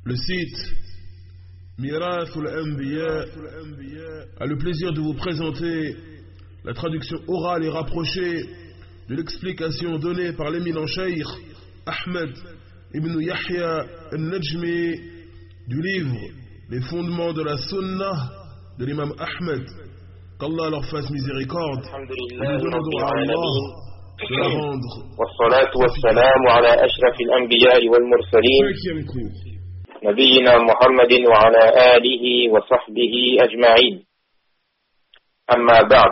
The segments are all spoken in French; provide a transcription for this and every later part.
Le site Mirathul Anbiya a le plaisir de vous présenter la traduction orale et rapprochée de l'explication donnée par l'éminent cheikh Ahmed ibn Yahya al-Najmi du livre Les fondements de la Sunnah de l'imam Ahmed. Qu'Allah leur fasse miséricorde. Et nous demandons à Allah de la rendre. والصلاة والسلام على أشرف الأنبياء والمرسلين نبينا محمد وعلى آله وصحبه أجمعين أما بعد.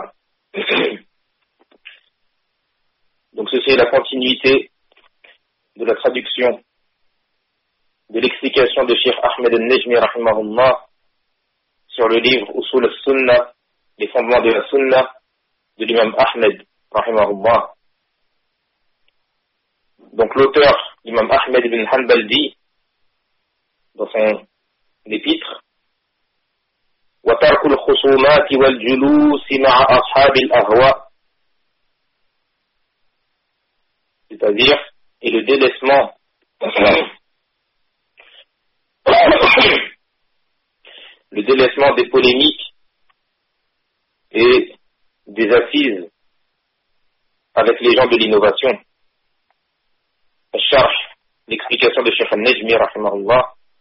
Donc ceci est la continuité de la traduction de l'explication de Cheikh Ahmed al-Najmi rahimahullah sur le livre Usul al-Sunnah, les fondements de la Sunnah de l'imam Ahmed rahimahullah. Donc l'auteur, l'imam Ahmed ibn Hanbal, dit dans son épître: وَتَرْكُ الْخُصُومَاتِ وَالْجُلُوسِ مَعَ أَصْحَابِ الْأَهْوَاءِ, c'est-à-dire, et le délaissement des polémiques et des assises avec les gens de l'innovation. الشرح, l'explication de Cheikh al-Najmi رحمه الله.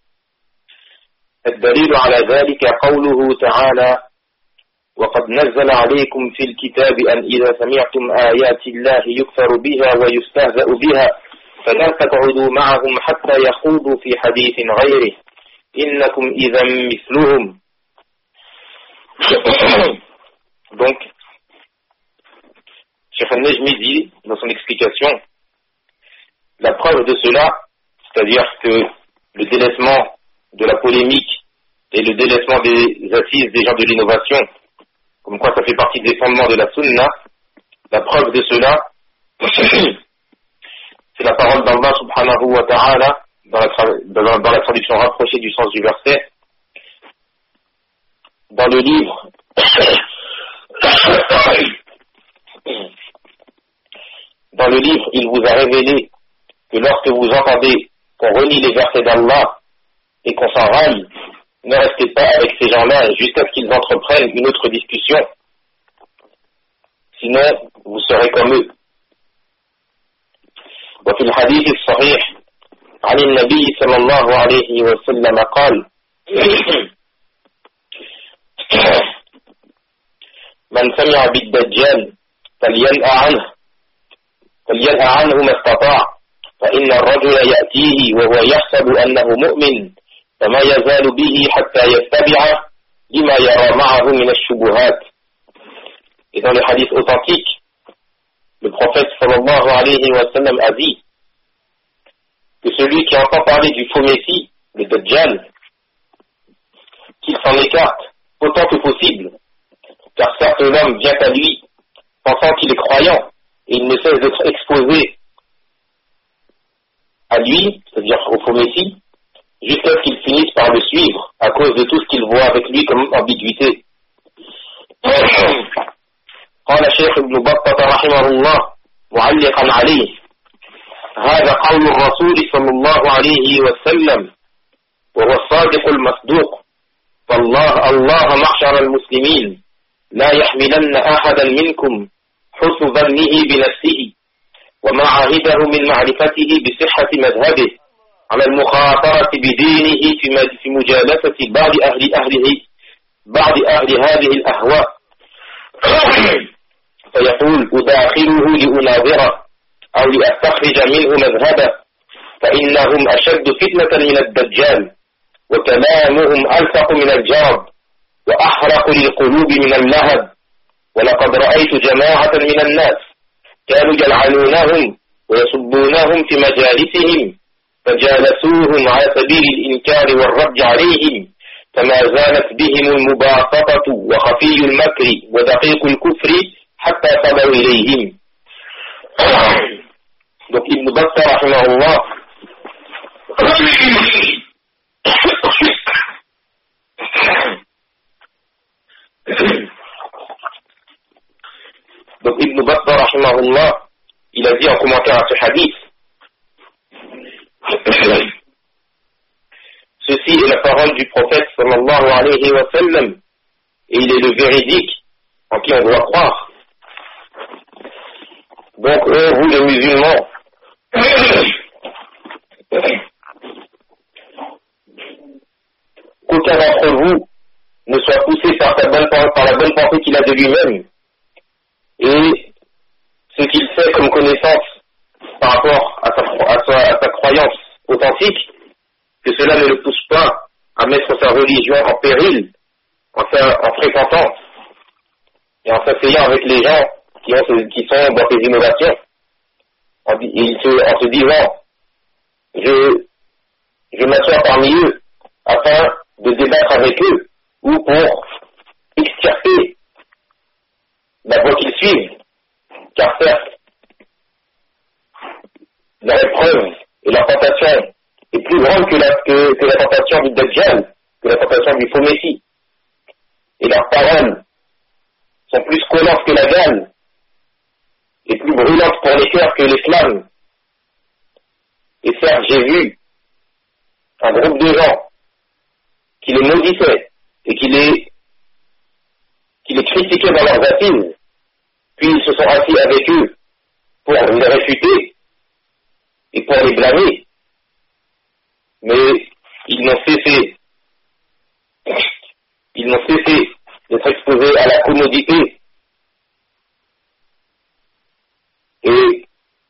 الدليل على ذلك قوله تعالى: وقد نزل عليكم في الكتاب أن إذا سمعتم آيات الله يكفر بها ويستهزأ بها فلا تقعدوا معهم حتى يخوضوا في حديث غيره إنكم إذا مثلهم. Donc, Cheikh al-Najmi dit dans son explication: la preuve de cela, c'est-à-dire que le délaissement de la polémique et le délaissement des assises des gens de l'innovation, comme quoi ça fait partie des fondements de la Sunna, la preuve de cela, c'est la parole d'Allah subhanahu wa ta'ala dans la traduction rapprochée du sens du verset, dans le livre il vous a révélé que lorsque vous entendez qu'on renie les versets d'Allah et qu'on s'en raille, ne restez pas avec ces gens-là jusqu'à ce qu'ils entreprennent une autre discussion. Sinon, vous serez comme eux. وفي الحديث الصحيح عن النبي صلى الله عليه وسلم قال: من سمع بالدجال فلينأ عنه ما استطاع فإن الرجل يأتيه وهو يحسب أنه مؤمن فما يزال به حتى يتبعه لما يرى معه من الشبهات. Et dans le hadith authentique, le prophète sallallahu alayhi wa sallam a dit que celui qui entend parler du faux messie, le Dajjal, qu'il s'en écarte autant que possible, car certes l'homme vient à lui pensant qu'il est croyant et il ne cesse d'être exposé à lui, c'est-à-dire au faux messie, jusqu'à ce qu'il finisse par le suivre à cause de tout ce qu'il voit avec lui comme ambiguïté. قال الشيخ ابن بطة رحمه الله معلقا عليه: هذا قول الرسول صلى الله عليه وسلم وهو الصادق المصدوق، فالله معشر المسلمين لا يحملن أحدا منكم حسن ظنه بنفسه وما عهده من معرفته بصحة مذهبه على المخاطرة بدينه في مجالسة بعض أهل هذه الأهواء فيقول: أداخله لأناظره أو لأستخرج منه مذهبه فإنهم أشد فتنة من الدجال وكلامهم ألصق من الجرب وأحرق للقلوب من اللهب. ولقد رأيت جماعة من الناس كانوا يلعنونهم ويصبونهم في مجالسهم فجالسوهم على سبيل الإنكار والرد عليهم فما زالت بهم المباطة وخفي المكر ودقيق الكفر حتى صلوا إليهم. Donc Ibn Battah rahimahullah Donc Ibn Battah rahimahullah, il a dit en commentaire à ce hadith: ceci est la parole du prophète sallallahu alayhi wa sallam et il est le véridique en qui on doit croire. Donc, vous les musulmans, qu'aucun d'entre vous ne soit poussé par la bonne pensée qu'il a de lui-même et ce qu'il fait comme connaissance par rapport à sa croyance authentique, que cela ne le pousse pas à mettre sa religion en péril en fréquentant et en s'asseyant avec les gens qui sont dans ces innovations, en se disant je m'assois parmi eux afin de débattre avec eux ou pour extirper la voie qu'ils suivent, car certes la épreuve et la tentation est plus grande que la tentation du Dajjal, que la tentation du faux Messie, et leurs paroles sont plus collantes que la galle et plus brûlantes pour les cœurs que les flammes. Et certes, j'ai vu un groupe de gens qui les maudissaient et qui les critiquaient dans leurs assises, puis ils se sont assis avec eux pour les réfuter et pour les blâmer. Mais ils n'ont cessé d'être exposés à la commodité et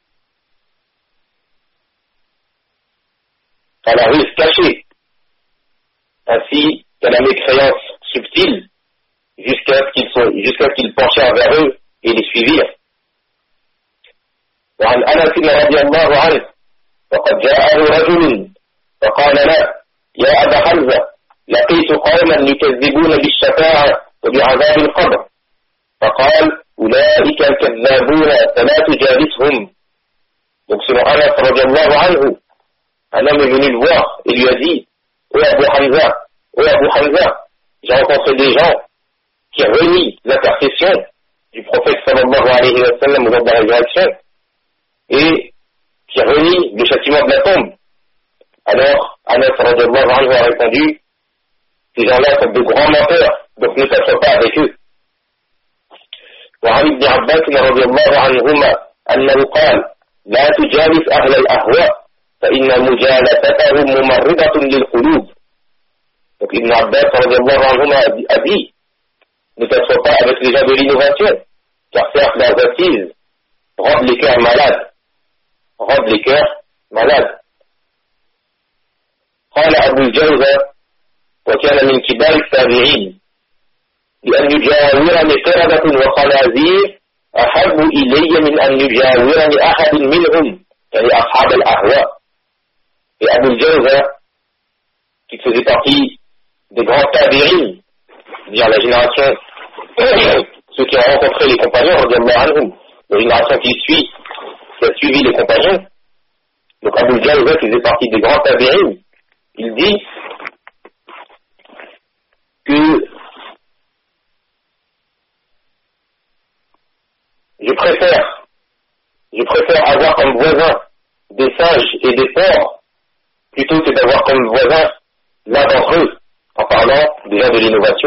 à la ruse cachée, ainsi qu'à la mécréance subtile, jusqu'à ce qu'ils penchèrent vers eux et les suivirent. وعن أنس رضي الله عنه وقد جاءه رجل فقال له يا أبا حمزة لقيت قوما يكذبون بالشفاعة وبعذاب القبر فقال أولئك الكذابون فلا تجالسهم. Donc selon Anas radiallahu anhu, un homme est venu le voir et lui a dit ô Abu Hamza, j'ai rencontré des gens qui renient l'intercession du prophète sallallahu alayhi wa sallam au jour de la résurrection et qui renie le châtiment de la tombe. Alors Anas radiallahu anhu a répondu ces gens-là sont de grands menteurs, donc ne t'assois pas avec eux. وعن ابن عباس رضي الله عنهما أنه قال لا تجالس أهل الأهواء فإن مجالستهم ممرضة للقلوب. Donc Ibn Abbas radiallahu anhuma a dit ne t'assois pas avec les gens de l'innovation, car certes leurs assises rendent les cœurs malades. قال أبو الجوزة وكان من كبار التابعين بأن يجاورني قردة وخنازير أحب إلي من أن يجاورني أحد منهم يعني أصحاب الأهواء. Et Abu al-Jawza, qui faisait partie des grands tabi'in, c'est-à-dire la génération, ceux qui ont rencontré les compagnons, radiallahu anhum, la génération qui a suivi les compagnons, donc Abu al-Jawza qui faisait partie des grands tabi'in, il dit que je préfère avoir comme voisin des singes et des porcs plutôt que d'avoir comme voisin l'un d'entre eux, en parlant déjà de l'innovation.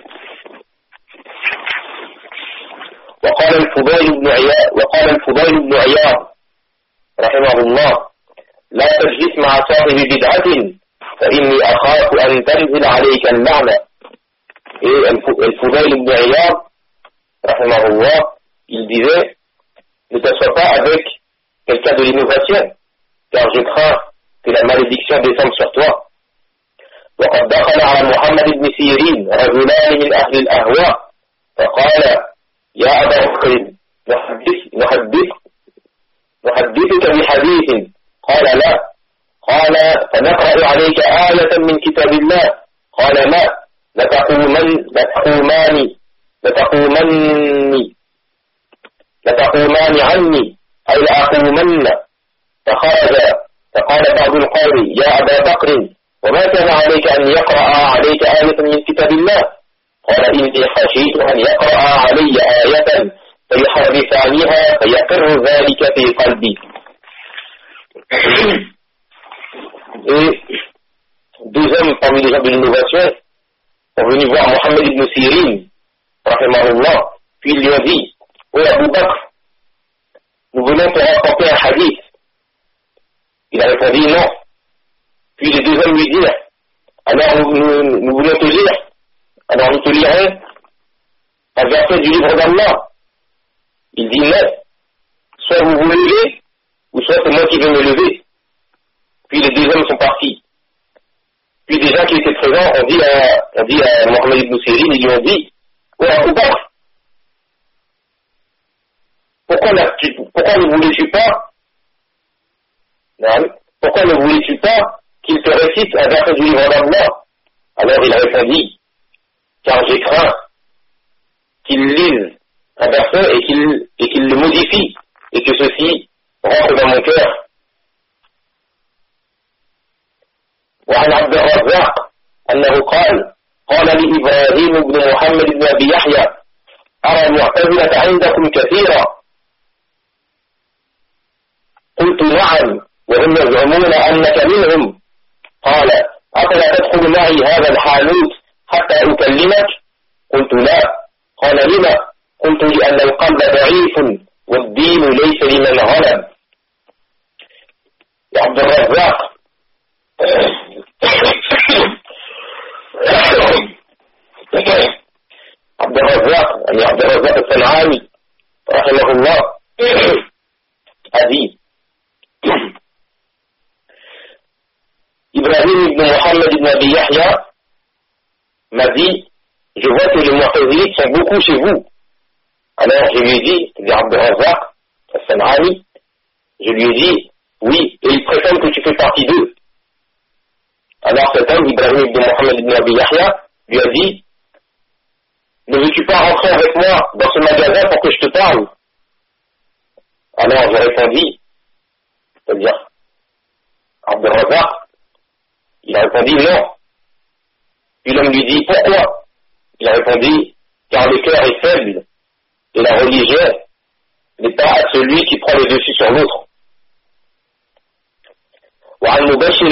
وقال الفضيل بن عياض رحمه الله لا تجلس مع صاحب بدعة فإني أخاف أن تنزل عليك اللعنة. Et الفضيل بن عياض رحمه الله, il disait ne t'assois pas avec quelqu'un de l'innovation, car je crains que la malédiction descende sur toi. وقد دخل على محمد بن سيرين رجلان من أهل الأهواء فقال يا أبا بكر نحدثك بحديث قال لا قال فنقرأ عليك آية من كتاب الله قال لا لتقومان عني أي لأقومن. فخرج فقال بعض القوم يا أبا بكر وما كان عليك أن يقرأ عليك آية من كتاب الله قال إني خشيت أن يقرأ علي آية فيحرفانها فيقر ذلك في قلبي. Et deux hommes parmi les gens de l'innovation sont venus voir Mohammed ibn Sirin, rahimahullah, puis ils lui ont dit, « Oh Abu Bakr, nous voulons te rapporter un hadith. » Il a répondu « Non. » Puis les deux hommes lui dirent, « Alors nous voulons te lire. Alors nous te lirons un verset du livre d'Allah. » Il dit « Non. Soit vous vous levez, ou soit c'est moi qui vais me lever. » Puis les deux hommes sont partis. Puis des gens qui étaient présents ont dit à Mohammed ibn Sirin, ils lui ont dit, « Oh Abu Bakr, pourquoi ne voulais-tu pas qu'il te récite un verset du livre d'Allah? » Alors il répondit, « Car j'ai craint qu'il lise un verset et qu'il le modifie, et que ceci rentre dans mon cœur. » وعن عبد الرزاق أنه قال لي إبراهيم بن محمد بن أبي يحيى أرى المعتزلة عندكم كثيرا. قلت نعم وهم يزعمون أنك منهم. قال أفلا تدخل معي هذا الحانوت حتى أكلمك؟ قلت لا. قال لما؟ قلت لأن القلب ضعيف والدين ليس لمن غلب. يا عبد الرزاق عبد الرزاق الصنعاني رحمه الله a dit Ibrahim ibn Muhammad ibn Abi Yahya m'a dit, je vois que les Mu'tazilites sont beaucoup chez vous. Alors je lui ai dit, c'est Abd al-Razzaq al-San'ani, je lui ai dit, oui, et ils prétendent que tu fais partie d'eux. Alors cet homme, Ibrahim ibn Muhammad ibn Abi Yahya, lui a dit, ne veux-tu pas rentrer avec moi dans ce magasin pour que je te parle? Alors j'ai répondu, c'est-à-dire, Abd al-Razzaq, il a répondu non. Puis l'homme lui dit pourquoi? Il a répondu, car le cœur est faible et la religion n'est pas à celui qui prend le dessus sur l'autre. وعن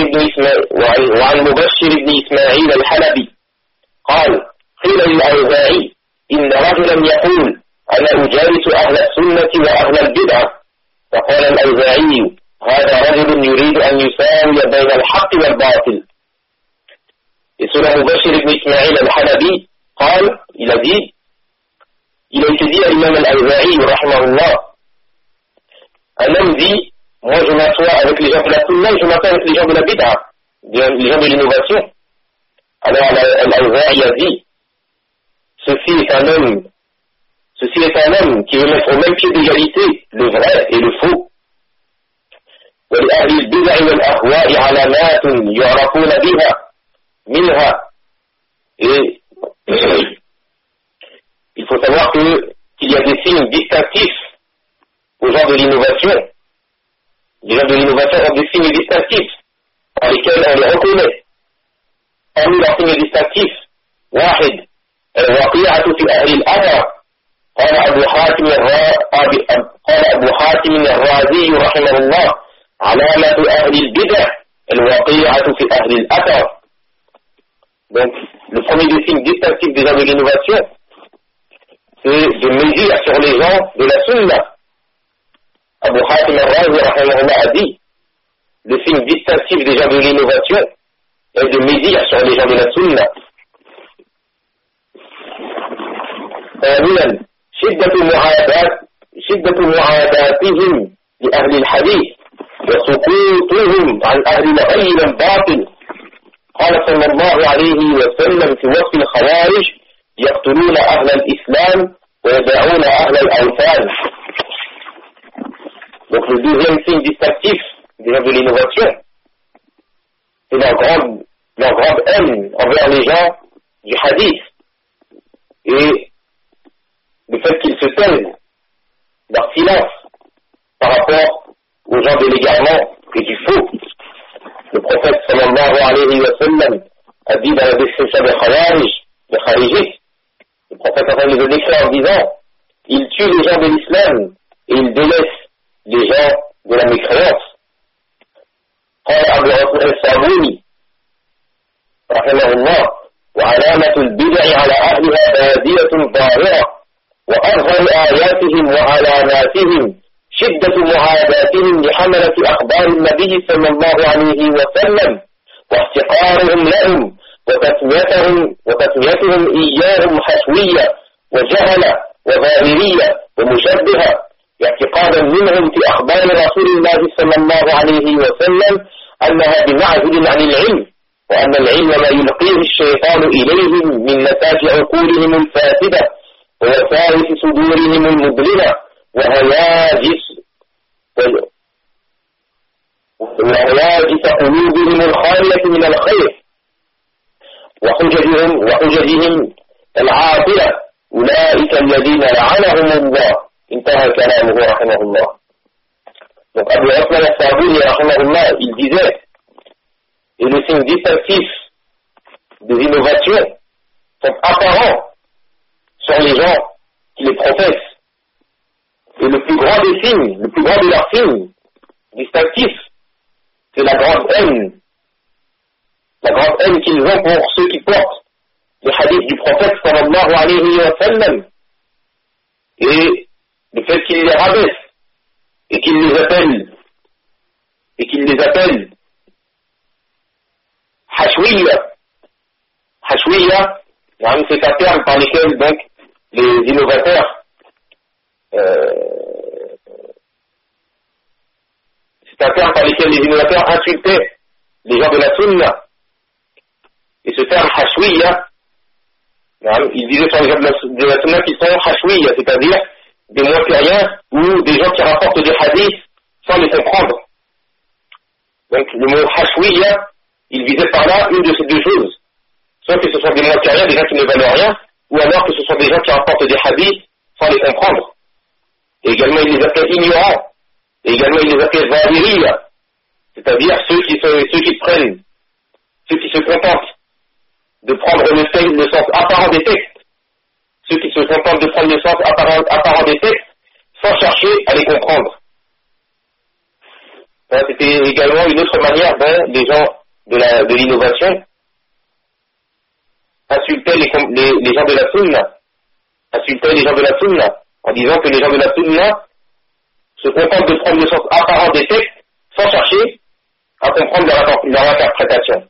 مبشر بن إسماعيل الحلبي قال قيل للأوزاعي إن رجلا يقول أنا أجالس أهل السنة وأهل البدعة فقال الأوزاعي هذا رجل يريد أن يساوي بين الحق والباطل. Et selon Mubashir ibn Ismail al-Halabi, il a dit, il a été dit à l'imam al-Awza'i, rahimahullah, un homme dit, moi je m'assois avec les gens de la sunna et je m'assois avec les gens de la bid'a, les gens de l'innovation. Alors al-Awza'i a dit, ceci est un homme qui veut mettre au même pied d'égalité le vrai et le faux. ولأهل البدع والأهواء علامات يعرفون بها منها. Et il faut savoir qu'il y a des signes distinctifs aux gens de l'innovation. Les gens de l'innovation ont des signes distinctifs par lesquels on les reconnaît. Parmi leurs signes distinctifs, واحد الوقيعة في أهل الأثر. قال أبو حاتم الرازي رحمه الله علامة أهل البدع الوقيعة في أهل الأثر. Donc, le premier des signes distinctifs des gens de l'innovation, c'est de médire sur les gens de la sunna. Abu Hatim al-Razi a dit, le signe distinctif des gens de l'innovation est de médire sur les gens de la sunna. ثانيا شدة معاداتهم لأهل الحديث وسقوطهم عن أهل الغي والباطل. قال صلى الله عليه وسلم في وصف الخوارج يقتلون أهل الإسلام ويدعون أهل الأوثان. Donc le deuxième signe distinctif des gens de l'innovation, c'est leur grande haine envers les gens du hadith et le fait qu'ils se taisent, leur silence par rapport aux gens de l'égarement et du faux. Le prophète sallallahu alayhi wa sallam a dit dans la description des Khawarijis, le prophète les a décrits en disant, ils tuent les gens de l'islam et ils délaissent les gens de la mécréance. قال أبو عثمان الصابوني رحمه الله: وعلامة البدع على أهلها بادية ظاهرة، وأظهر آياتهم وعلاماتهم شدة معاداتهم لحملة أخبار النبي صلى الله عليه وسلم، واحتقارهم لهم، وتسميتهم إياهم حشوية وجهلة وظاهرية ومشبهة، اعتقادا منهم في أخبار رسول الله صلى الله عليه وسلم أنها بمعزل عن العلم، وأن العلم ما يلقيه الشيطان إليهم من نتاج عقولهم الفاسدة ووساوس صدورهم المظلمة وهواجس قلوبهم الخالية من الخير وحججهم العاطلة، أولئك الذين لعنهم الله. انتهى كلامه رحمه الله. Donc Abu Osman al-Sabouni rahimahullah, il disait, et le signe distinctif des innovations sont apparents sur les gens qui les professent. Et le plus grand des signes, le plus grand de leurs signes distinctifs, c'est la grande haine qu'ils ont pour ceux qui portent les hadiths du prophète sallallahu alayhi wa sallam, et le fait qu'ils les rabaissent et qu'ils les appellent hashwiya, c'est un terme par lequel donc les innovateurs insultaient les gens de la sunna. Et ce terme hashwiya, il disait sur les gens de la sunna qu'ils sont hashwiya, c'est-à-dire des moins que rien, ou des gens qui rapportent des hadiths sans les comprendre. Donc le mot hashwiya, il visait par là une de ces deux choses. Soit que ce sont des moins que rien, des gens qui ne valent rien, ou alors que ce sont des gens qui rapportent des hadiths sans les comprendre. Et également il les appelait ignorants. Et également il les appelait zahiriya, c'est-à-dire ceux qui se contentent de prendre le sens apparent des textes. Ceux qui se contentent de prendre le sens apparent des textes sans chercher à les comprendre. Ça, c'était également une autre manière dont les gens de l'innovation insultaient les gens de la sunna, en disant que les gens de la sunna se contentent de prendre le sens apparent des textes sans chercher à comprendre leur interprétation.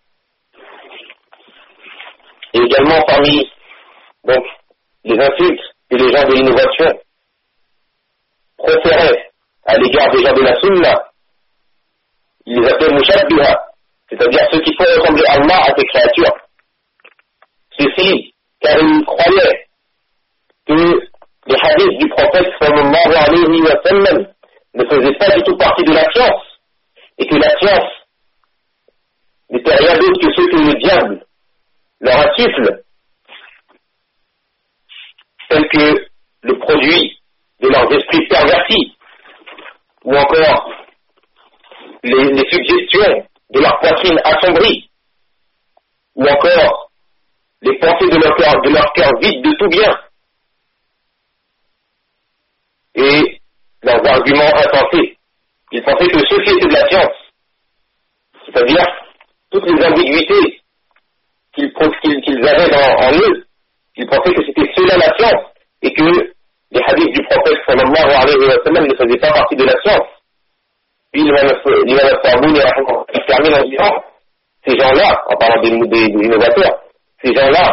Et également parmi donc les insultes que les gens de l'innovation proféraient à l'égard des gens de la sunna, ils les appelaient mushabbiha, c'est-à-dire ceux qui font ressembler Allah à ses créatures. Ceci, car ils croyaient que les hadiths du prophète sallallahu alayhi wa sallam ne faisaient pas du tout partie de la science, et que la science n'était rien d'autre que ce que le diable leur insuffle, tel que le produit de leurs esprits pervertis, ou encore les suggestions de leur poitrine assombrie, ou encore les pensées de leur cœur vide de tout bien, et leurs arguments insensés. Ils pensaient que ceci était de la science, c'est-à-dire toutes les ambiguïtés qu'ils avaient en eux, ils pensaient que c'était cela la science, et que les hadiths du prophète sallallahu alayhi wa sallam ne faisaient pas partie de la science. Puis l'imam al-Sabouni termine en disant, ces gens-là, en parlant des innovateurs, ces gens-là,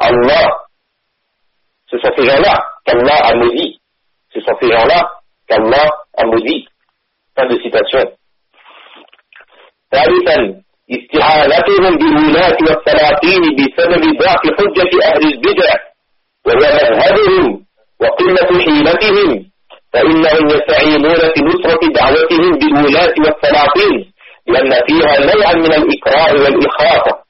ce sont ces gens-là qu'Allah a maudit. Ce sont ces gens-là qu'Allah a maudit. Fin de citation. ثالثا استعانتهم بالولاة والسلاطين بسبب ضعف حجة أهل البدع وهو مذهبهم وقلة حيلتهم، فإنهم يستعينون في نصرة دعوتهم بالولاة والسلاطين لأن فيها نوعا من الإكراه والإخافة.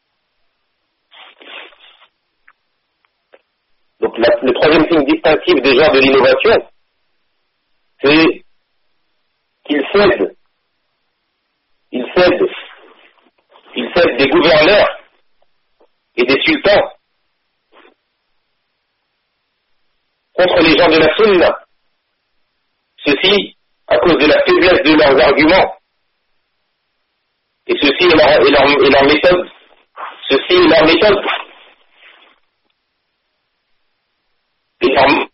Donc le troisième signe distinctif des gens de l'innovation, c'est qu'ils cèdent des gouverneurs et des sultans contre les gens de la sunna. Ceci à cause de la faiblesse de leurs arguments. Et ceci est leur méthode. Ceci essayer leur méthode. Et leur manque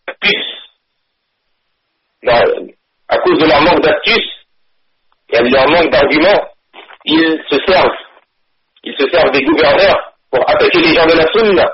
d'astuce, à cause de leur manque d'astuce et de leur manque d'arguments, ils se servent des gouverneurs pour attaquer les gens de la sunna.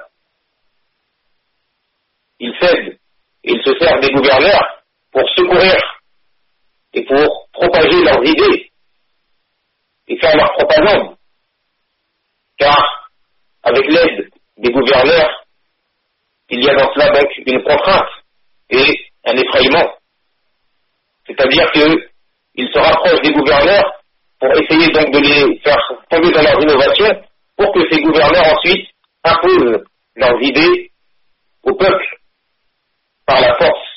Ils cèdent et ils se servent des gouverneurs pour secourir et pour propager leurs idées et faire leur propagande. Car, avec l'aide des gouverneurs, il y a dans cela donc une contrainte et un effrayement. C'est-à-dire qu'ils se rapprochent des gouverneurs pour essayer donc de les faire tomber dans leurs innovations pour que ces gouverneurs ensuite imposent leurs idées au peuple par la force.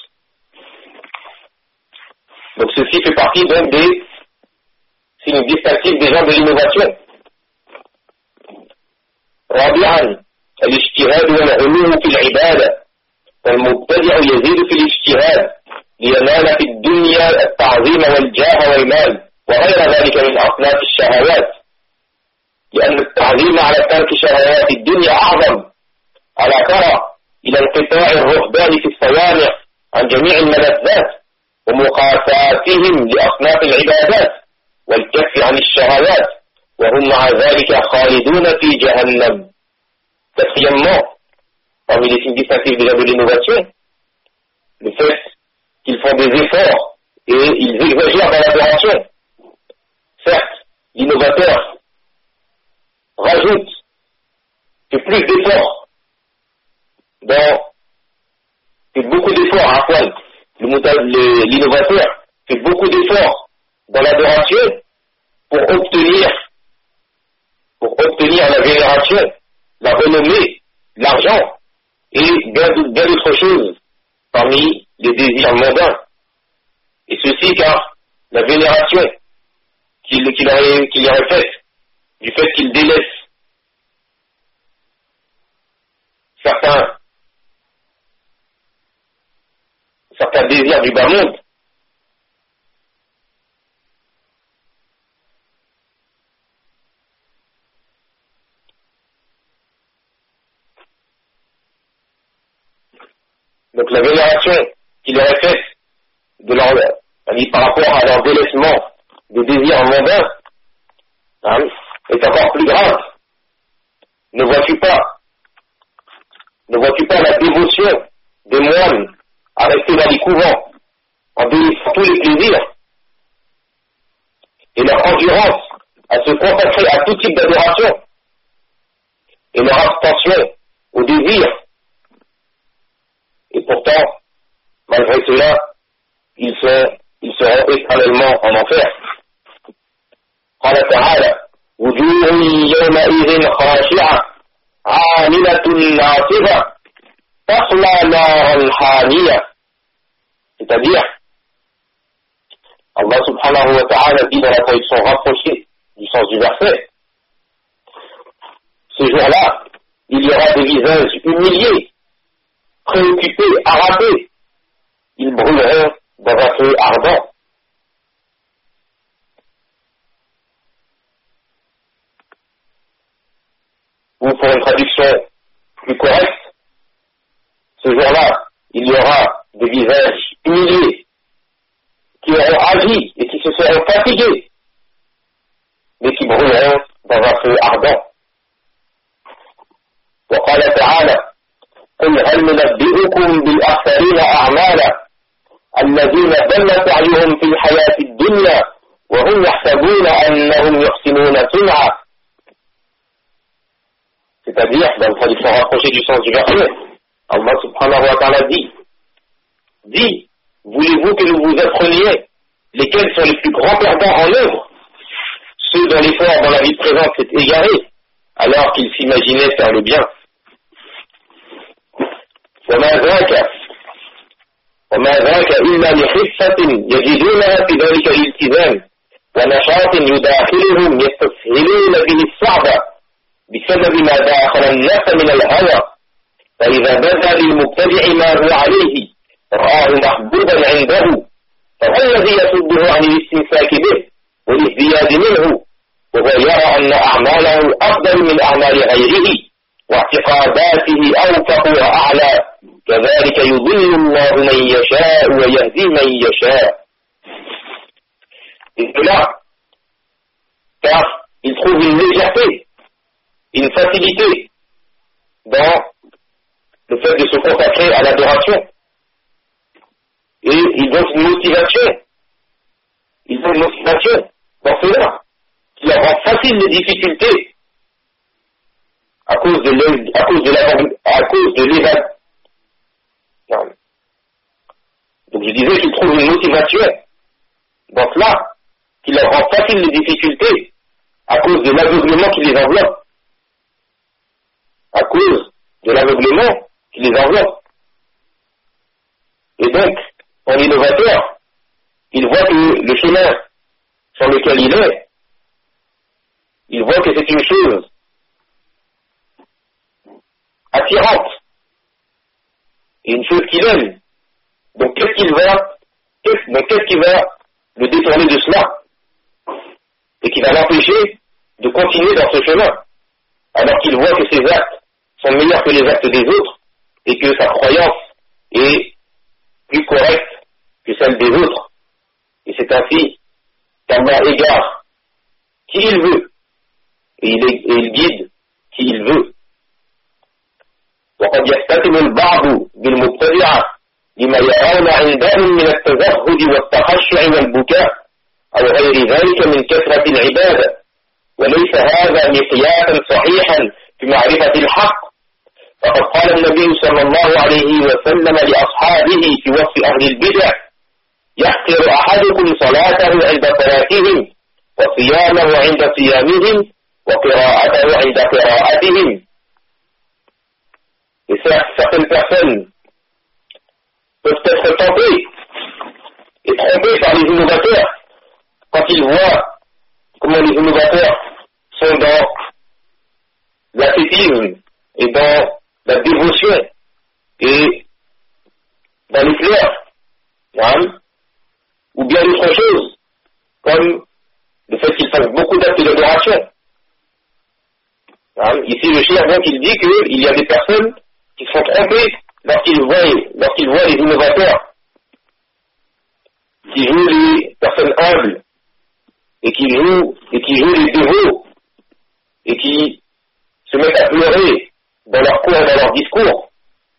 Donc ceci fait partie donc des signes distinctifs des gens de l'innovation. رابعا الاجتهاد والعلو في العبادة فالمبتدع يزيد في الاجتهاد لينال في الدنيا التعظيم والجاه والمال وغير ذلك من أصناف الشهوات لأن التعظيم على ترك شهوات الدنيا أعظم ألا ترى إلى انقطاع الرهبان في الصوامع عن جميع الملذات ومقاساتهم لأصناف العبادات والكف عن الشهوات وهم مع ذلك خالدون في جهنم. Quatrièmement, parmi les signes distinctifs déjà de l'innovation, le fait qu'ils font des efforts et ils exagèrent dans l'adoration. Certes, l'innovateur rajoute que plus d'efforts fait beaucoup d'efforts à point. L'innovateur fait beaucoup d'efforts dans l'adoration pour obtenir la vénération, la renommée, l'argent et bien d'autres choses parmi les désirs mondains. Et ceci car la vénération qu'il aurait faite du fait qu'il délaisse certains désirs du bas monde, donc la vénération qu'il aurait faite par rapport à leur délaissement des désirs mondains est encore plus grave. Ne vois-tu pas la dévotion des moines à rester dans les couvents en délaissant tous les plaisirs et leur endurance à se consacrer à tout type d'adoration et leur abstention au désir. Et pourtant, malgré cela, ils seront éternellement en enfer. قال تعالى وجوه يومئذ خاشعة عاملة ناصبة تصلى نارا حامية. C'est-à-dire, Allah subhanahu wa ta'ala dit dans la traduction rapprochée du sens du verset, ce jour-là, il y aura des visages humiliés, préoccupés, arrabés, ils brûleront dans un feu ardent. Ou pour une traduction plus correcte, ce jour-là, il y aura des visages humiliés qui auront agi et qui se seront fatigués, mais qui brûleront dans un feu ardent. وقال تعالى قل هل ننبئكم بالأخسرين أعمالا الذين ضل سعيهم في الحياة الدنيا وهم يحسبون أنهم يحسنون صنعا. C'est-à-dire, dans le traduction rapprochée du sens du verset, Allah subhanahu wa ta'ala dit, voulez-vous que nous vous appreniez lesquels sont les plus grands perdants en œuvre, ceux dont l'effort dans la vie présente s'est égaré, alors qu'ils s'imaginaient faire le bien. وما ذاك إلا لخفة يجدونها في ذلك الالتزام ونشاط يداخلهم يستسهلون به الصعب بسبب ما داخل النفس من الهوى فإذا بدا للمبتدع ما هو عليه رآه محبوبا عنده فما الذي يصده عن الاستمساك به والازدياد منه وهو يرى أن أعماله أفضل من أعمال غيره واعتقاداته أوفق وأعلى كذلك يضل الله من يشاء ويهدي من يشاء. Et cela, car il trouve une légèreté, une facilité dans le fait de se consacrer à l'adoration. Et ils ont une motivation. Ils ont une motivation dans cela qui leur rend facile les difficultés à cause de l'évasion. Donc je disais qu'ils trouvent une motivation dans cela qui leur rend facile les difficultés à cause de l'aveuglement qui les enveloppe. À cause de l'aveuglement qui les enveloppe. Et donc, en innovateur, il voit que le chemin sur lequel il est, il voit que c'est une chose attirante et une chose qu'il aime. Donc qu'est-ce qui va le détourner de cela et qui va l'empêcher de continuer dans ce chemin alors qu'il voit que ses actes sont meilleurs que les actes des autres et que sa croyance est plus correcte que celle des autres. Et c'est ainsi qu'Allah égare qui il veut et il guide qui il veut. وقد يستتم البعض بالمبتدعة لما يرون عندهم من التزهد والتخشع والبكاء أو غير ذلك من كثرة العبادة وليس هذا مقياسا صحيحا في معرفة الحق فقد قال النبي صلى الله عليه وسلم لأصحابه في وصف أهل البدع يحقر أحدكم صلاته عند صلاتهم وصيامه عند صيامهم وقراءته عند قراءتهم. Et certaines personnes peuvent être tentées et trompées par les innovateurs quand ils voient comment les innovateurs sont dans l'ascétisme et dans la dévotion et dans les fleurs, ou bien d'autres choses, comme le fait qu'ils fassent beaucoup d'actes d'adoration. Ici, le cheikh, donc, il dit qu'il y a des personnes qui sont trompées lorsqu'ils voient les innovateurs, qui jouent les personnes humbles, et qui jouent les dévots, et qui se mettent à pleurer dans leur cours et dans leur discours,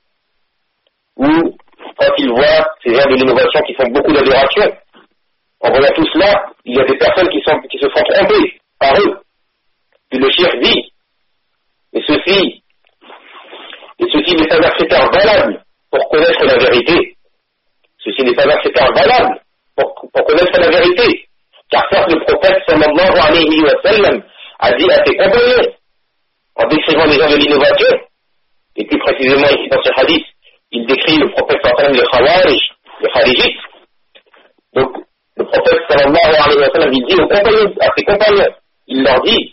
ou quand ils voient ces gens de l'innovation qui font beaucoup d'adoration. En voyant tout cela, il y a des personnes qui se font tromper par eux. Puis le cheikh dit, et ceci n'est pas un critère valable pour connaître la vérité. Ceci n'est pas un critère valable pour connaître la vérité. Car certes, le prophète sallallahu alayhi wa sallam a dit à ses compagnons, en décrivant les gens de l'innovation, et plus précisément ici dans ce hadith, il décrit le prophète sallallahu alayhi wa sallam, les kharijites. Donc, le prophète sallallahu alayhi wa sallam, il dit à ses compagnons, il leur dit,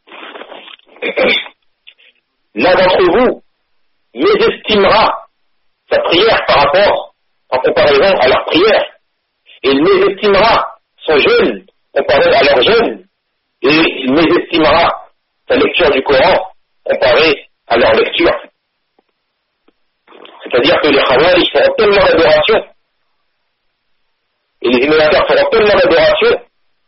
l'un d'entre vous mésestimera sa prière en comparaison à leur prière, et il mésestimera son jeûne comparé à leur jeûne, et il mésestimera sa lecture du Coran comparé à leur lecture. C'est-à-dire que les khawarij feront tellement d'adoration, et les innovateurs feront tellement d'adoration,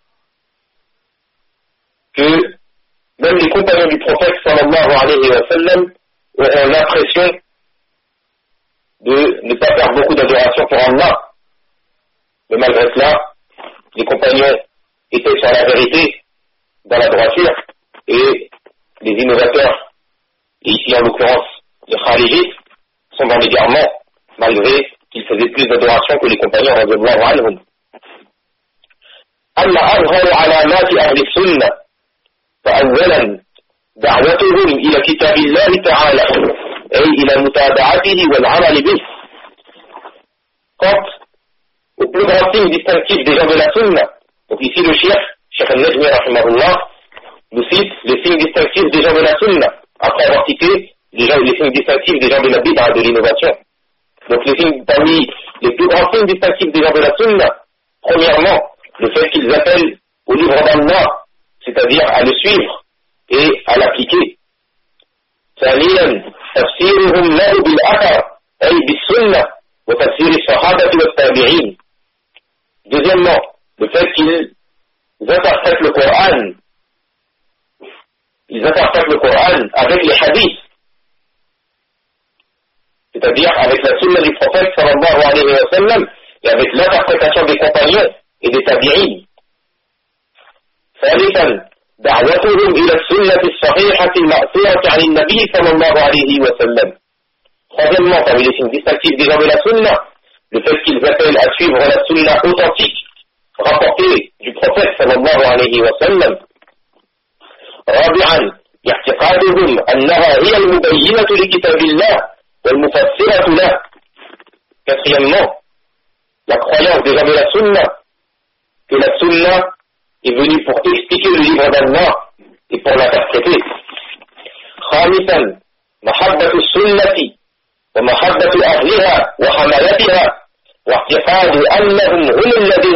que même les compagnons du prophète sallallahu alayhi wa sallam auront l'impression de ne pas faire beaucoup d'adoration pour Allah. Mais malgré cela, les compagnons étaient sur la vérité, dans la droiture, et les innovateurs, et ici en l'occurrence les kharijites, sont dans l'égarement, malgré qu'ils faisaient plus d'adoration que les compagnons radiyallahu anhum. أما أظهر علامات أهل السنة فأولا دعوتهم إلى كتاب الله تعالى أي إلى متابعته والعمل به. Quant au plus grand signe distinctif des gens de la sunna, donc ici le Cheikh al-Najmi rahimahullah nous cite les signes distinctifs des gens de la sunna, après avoir cité les signes distinctifs des gens de la bid'a, de l'innovation. Donc parmi les plus grands signes distinctifs des gens de la sunna, premièrement, le fait qu'ils appellent au livre d'Allah, c'est-à-dire à le suivre et à l'appliquer. ثانيا تفسيرهم له بالأثر أي بالسنة وتفسير الصحابة والتابعين. Deuxièmement, le fait qu'ils interprètent le Coran, ils interprètent le Coran avec les hadiths, c'est-à-dire avec la sunna du prophète sallallahu alayhi wa sallam et avec l'interprétation des compagnons et des tabi'in. ثالثا دعوتهم إلى السنة الصحيحة المأثورة عن النبي صلى الله عليه وسلم. Troisièmement, parmi les signes distinctifs des gens de la sunna, le fait qu'ils appellent à suivre la sunna authentique rapportée du prophète sallallahu alayhi wa sallam. رابعا اعتقادهم أنها هي المبينة لكتاب الله والمفسرة له. Quatrièmement, la croyance des gens de la sunna que la sunna est venue pour expliquer le livre d'Allah et pour l'interpréter. خامسا محبة السنة ومحبة أهلها وحملتها واعتقاد أنهم هم الذين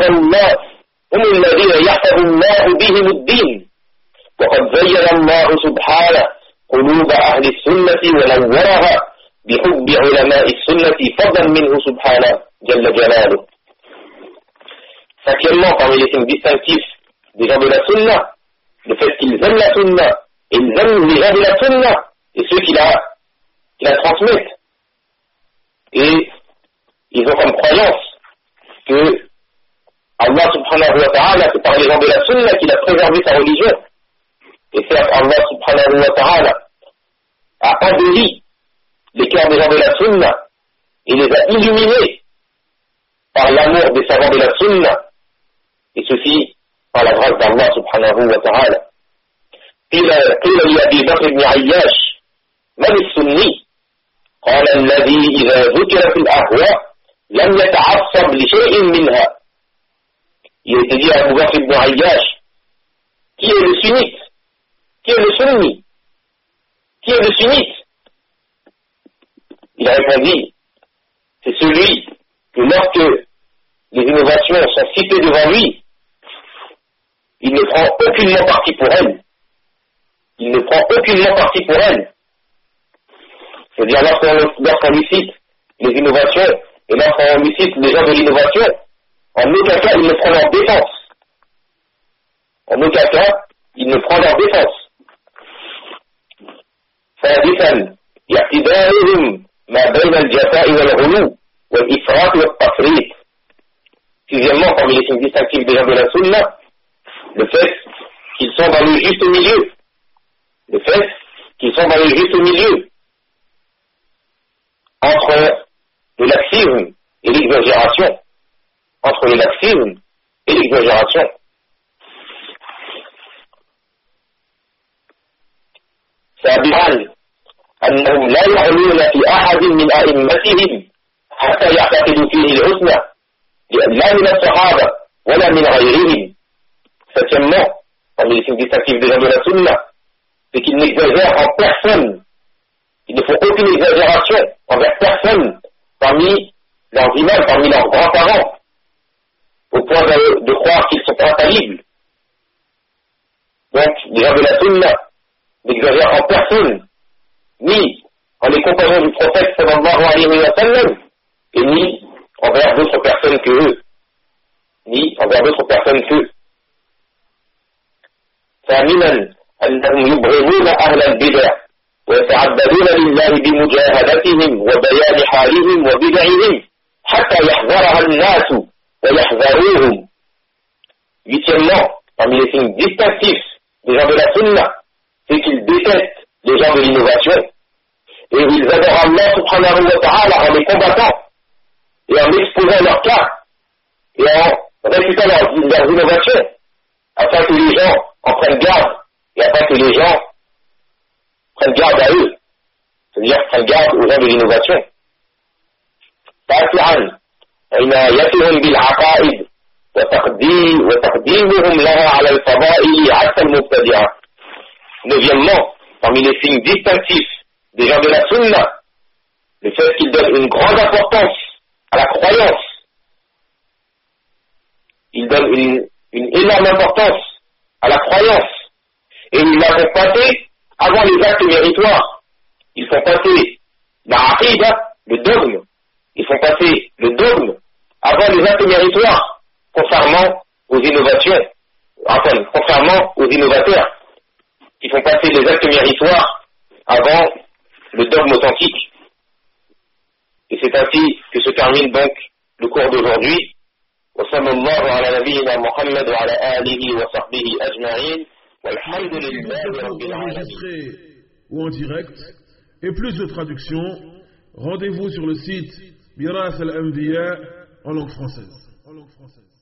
يحفظ الله بهم الدين وقد زين الله سبحانه قلوب أهل السنة ونورها بحب علماء السنة فضلا منه سبحانه جل جلاله. Cinquièmement, parmi les signes distinctifs des gens de la sunna, le fait qu'ils aiment la sunna et ils aiment les gens de la sunna et ceux qui la transmettent. Et ils ont comme croyance que Allah subhanahu wa ta'ala, c'est par les gens de la sunna qu'il a préservé sa religion. Et certes, Allah subhanahu wa ta'ala a embelli les cœurs des gens de la sunna et les a illuminés par l'amour des savants de la sunna, et ceci par la grâce d'Allah subhanahu wa ta'ala. قيل لأبي بكر بن عياش من السني؟ قال الذي إذا ذكرت الأهواء لم يتعصب لشيء منها. Il était dit à Abu Bakr ibn Ayyash, qui est le sunnite? Qui est le sunni? Qui est le sunnite? Il a répondu, c'est celui que lorsque les innovations sont citées devant lui, il ne prend aucunement parti pour elles. Il ne prend aucunement parti pour elles. C'est-à-dire lorsqu'on lui cite les innovations et lorsqu'on lui cite les gens de l'innovation, en aucun cas il ne prend leur défense. En aucun cas il ne prend leur défense. ثالثا اعتدالهم ما بين الجفاء والغلو والإفراط والتفريط. Sixièmement, parmi les signes distinctifs des gens de la sunna, le fait qu'ils sont dans le juste milieu. Le fait qu'ils sont dans le juste milieu entre le laxisme et l'exagération. Entre le laxisme et l'exagération. سابعا أنهم لا يغلون في أحد من أئمتهم حتى يعتقدوا فيه الحسنى لا من الصحابة ولا من غيرهم. Septièmement, parmi les signes distinctifs des gens de la sunna, c'est qu'ils n'exagèrent en personne. Ils ne font aucune exagération envers personne parmi leurs imams, parmi leurs grands-parents, au point de croire qu'ils sont infallibles. Donc, les gens de la sunna n'exagèrent en personne, ni en les compagnons du prophète sallallahu alayhi wa sallam, et ni envers d'autres personnes que eux. Ni envers d'autres personnes qu'eux. ثامنا أنهم يبغضون أهل البدع ويتعبدون لله بمجاهدتهم وبيان حالهم وبدعهم حتى يحذرها الناس ويحذروهم. Huitièmement, parmi les signes distinctifs des gens de la sunna, c'est qu'ils détestent les gens de l'innovation et ils adorent Allah subhanahu wa ta'ala en les combattant et en exposant leur cas et en réfutant leurs innovations afin que les gens en prennent garde et afin que les gens prennent garde à eux, c'est-à-dire prennent garde aux gens de l'innovation. تاسعا عنايتهم بالعقائد وتقديمهم لها على الفضائل عكس المبتدعة. Neuvièmement, parmi les signes distinctifs des gens de la sunna, le fait qu'ils donnent une grande importance à la croyance. Ils donnent une énorme importance à la croyance. Et ils la font passer avant les actes méritoires. Ils font passer l'aqidah, le dogme. Ils font passer le dogme avant les actes méritoires, contrairement aux innovations, enfin, contrairement aux innovateurs. Ils font passer les actes méritoires avant le dogme authentique. Et c'est ainsi que se termine donc le cours d'aujourd'hui. وصلى الله على نبينا محمد وعلى آله وصحبه أجمعين والحمد لله رب العالمين. Ou en direct, et plus de traductions, rendez-vous sur le site Mirath al-Anbiya en langue française.